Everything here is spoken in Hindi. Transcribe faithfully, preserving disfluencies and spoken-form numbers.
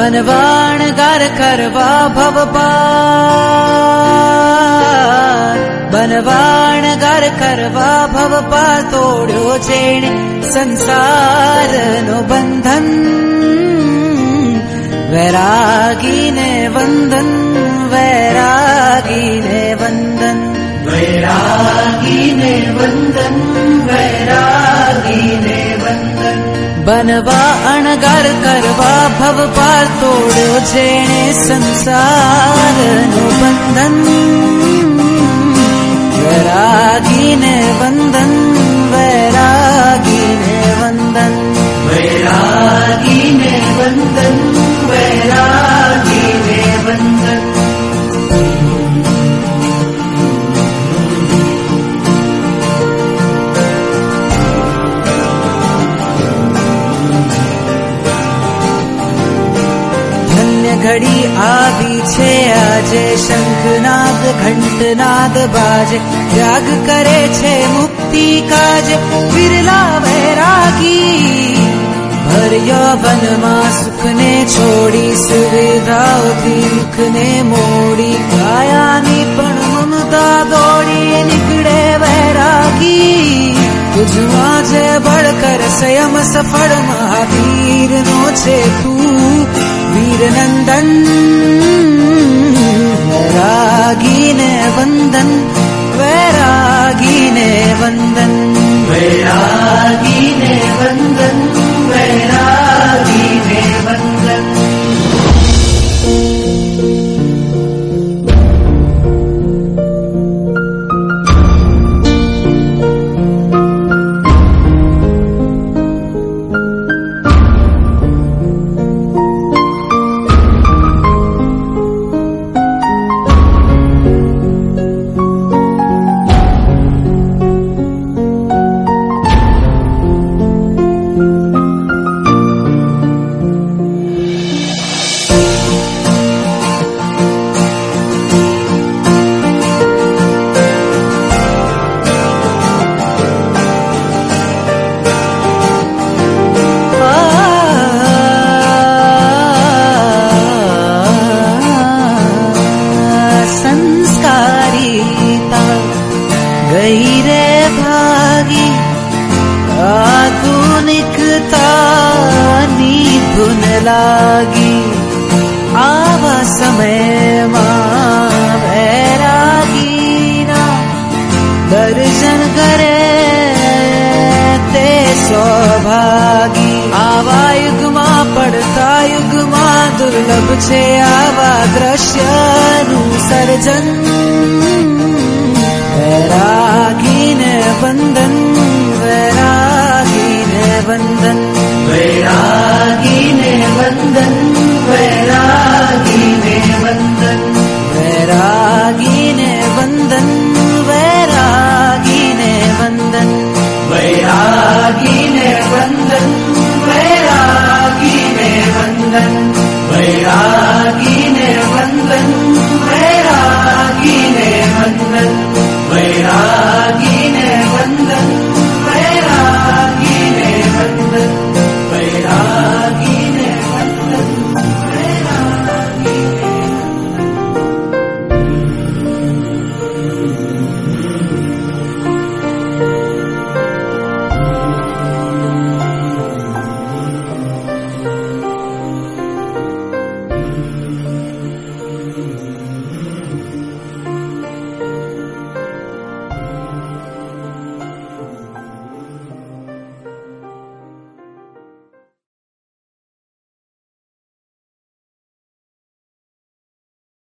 बनवाण गार करवा भव पार, बनवाण गार करवा भव पार, तोड़्यो जेणे संसार नो बंधन, वैरागी ने वंदन, वैरागी ने वंदन, वैरागी ने वंदन, वैरागी ने वंदन। बनवा अणगार करवा भव पार, तोड़्यो जेणे संसार नो बंधन, वैरागी ने वंदन, वैरागी ने वंदन, वैरागी ने वंदन, वैरागी ने वंदन। घड़ी आवी छे आजे, शंखनाद घंटनाद बाजे, त्याग करे छे मुक्ति काज, बिरला वैरागी। भर्यो वनमा सुख ने छोड़ी, सुविधाओथी दुख ने मोड़ी, कायानी पण ममता दौड़ी, निकळे वैरागी। तुझमां जे बळकर संयम सफल, महावीर नो छे तू वीर नंदन, वैरागी ने वंदन, वैरागी ने वंदन, वैरागी ने वंदन, वैरागी ने वंदन। गई रे भागी आधुनिकता नी धुन लागी, आवा समय मां वैरागी ना दर्शन करे ते सौभागी। आवा युग मां पड़ता युग मां दुर्लभ छे, आवा दृश्य नु सर्जन, वैरागी ने वंदन,